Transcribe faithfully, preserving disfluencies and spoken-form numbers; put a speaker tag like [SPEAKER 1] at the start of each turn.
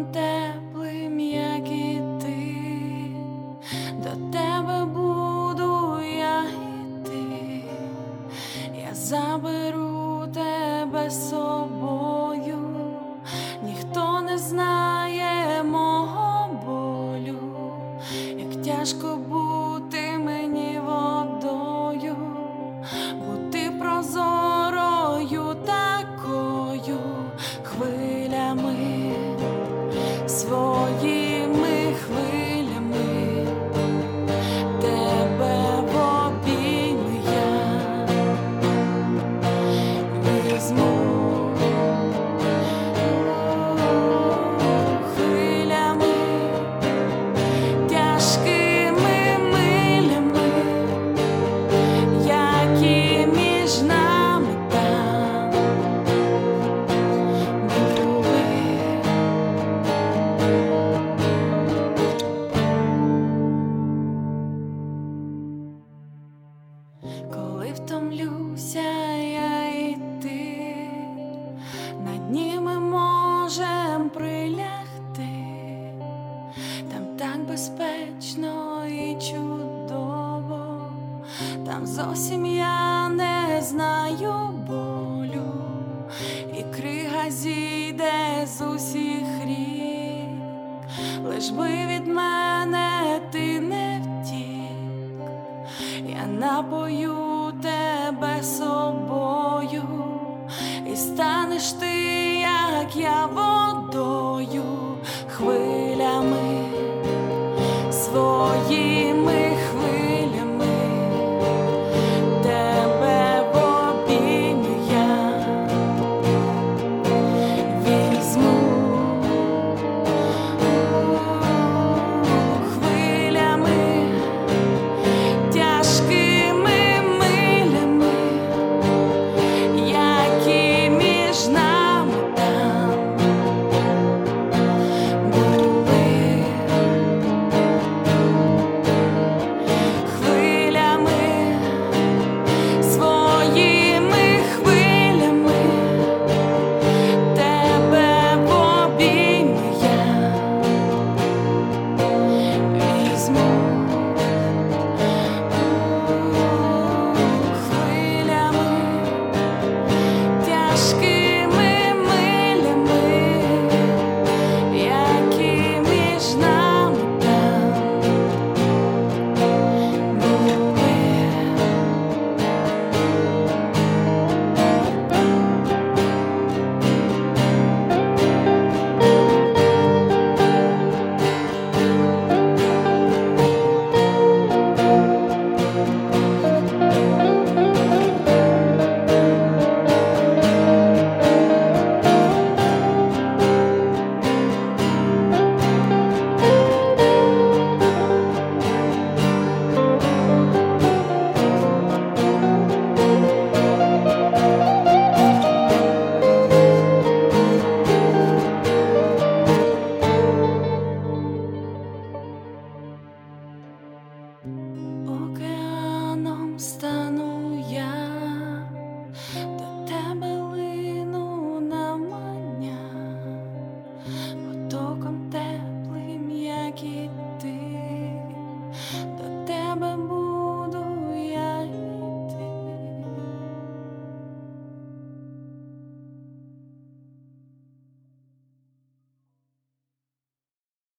[SPEAKER 1] Сон теплий, м'який ти, до тебе буду я йти, я заберу тебе з собою, ніхто не знає мого болю, як тяжко бути мені водою, бути прозорою такою, хвилями, своїми хвилями, тебе в обійми я візьму. Хвилями, тяжкими милями, які між нами там були. Коли втомлюся я йти, на дні ми можем прилягти, там так безпечно і чудово, там зовсім я не знаю болю, і крига зійде з усіх рік, лиш би від мене ти не втік, я напою тебе собою, і станеш ти, як я, водою, хвилею.